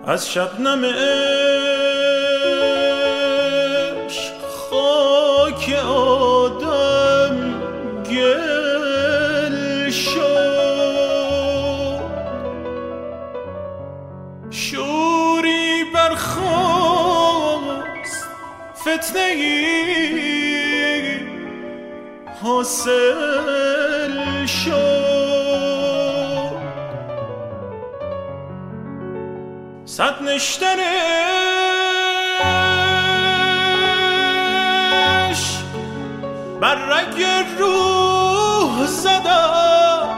از شبنم عشق خاک آدم گل شد، شوری برخاست فتنه‌ای حاصل شد، صد نشترش بر رگ روح زدم،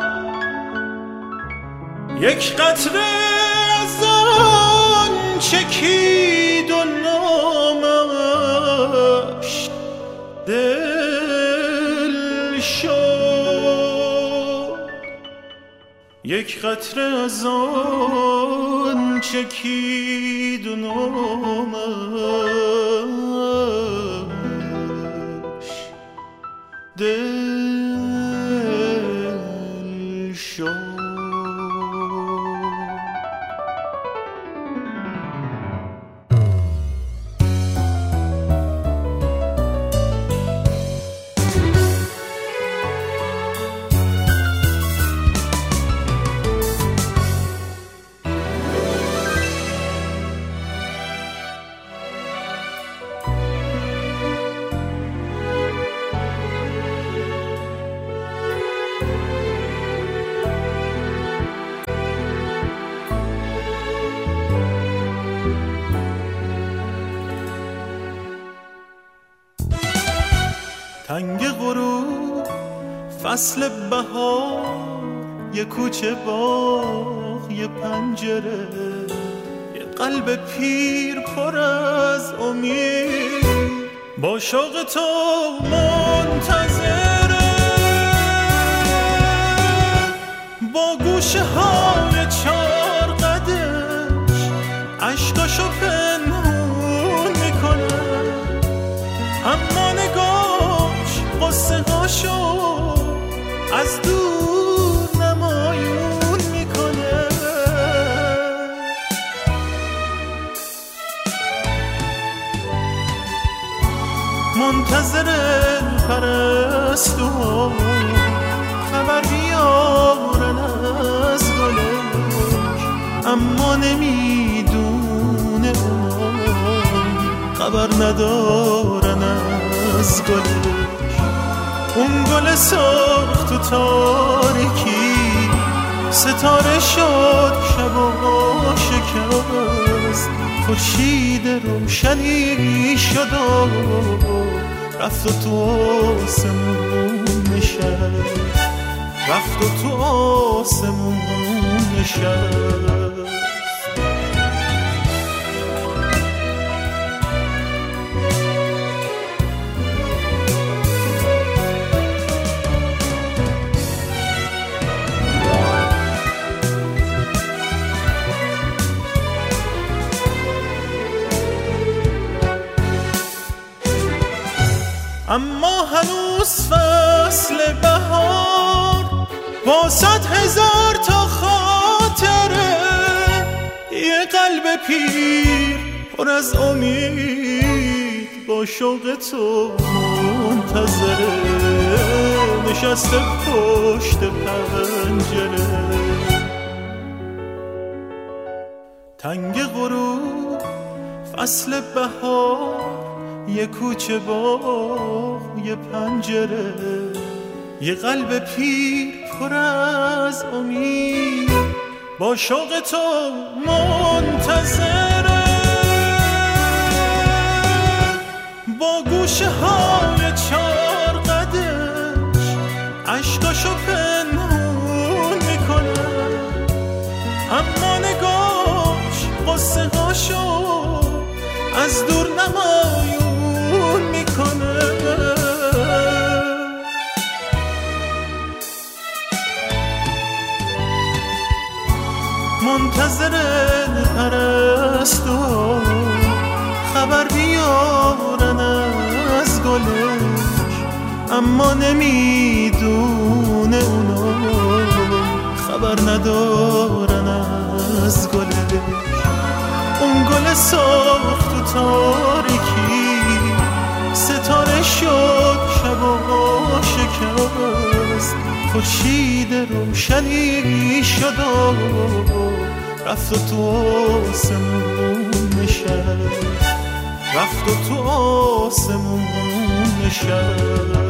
یک قطره از آن چکید و نامش دل شد، یک قطره از آن چکید و نامش دل شد. تنگ غروب فصل بهار، یه کوچه باغ، یه پنجره، یه قلب پیر پر از امید با شوق تو منتظره، با گوشه های چار قدش عشقاشو پنهون میکنه، اما نگاش قصه هاشو از دور نمایون میکنه، منتظر پرستو خبر بیارن از گلش، اما نمیدونه خبر ندارن از گلش، اون گل سرخ تو تاریکی ستاره شد، شبا شکست، خورشید روشنی شد و رفت و تو آسمون نشست، رفت و تو آسمون نشست. اما هنوز فصل بهار با 100,000 تا خاطره، یه قلب پیر پر از امید با شوق تو منتظره، نشسته پشت پنجره. تنگ غروب فصل بهار، یه کوچه باغ، یه پنجره، یه قلب پیر پر از امید با شوق تو منتظره، با گوشه های چار قدش عشقاشو پنهون میکنه، اما نگاش قصه هاشو از دور نمایون میکنه، منتظر پرستو خبر بیارن از گلش، اما نمیدونه اونا خبر ندارن از گلش، گل سرخ تو تاریکی ستاره شد شب و شکست خورشید روشنی شد و رفت و تو آسمون نشست رفت و تو آسمون نشست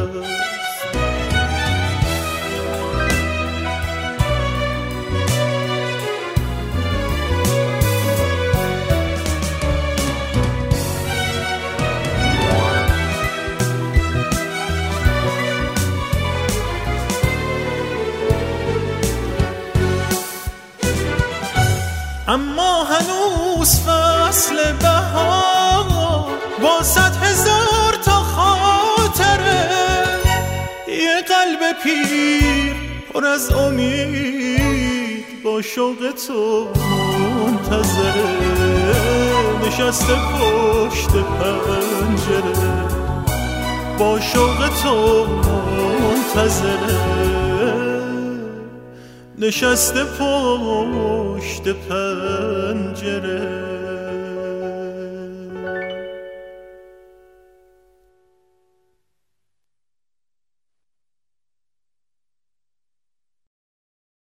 اما هنوز فصل بهار با 100,000 تا خاطره یه قلب پیر پر از امید با شوق تو منتظره نشسته پشت پنجره با شوق تو منتظره نشسته پشت پنجره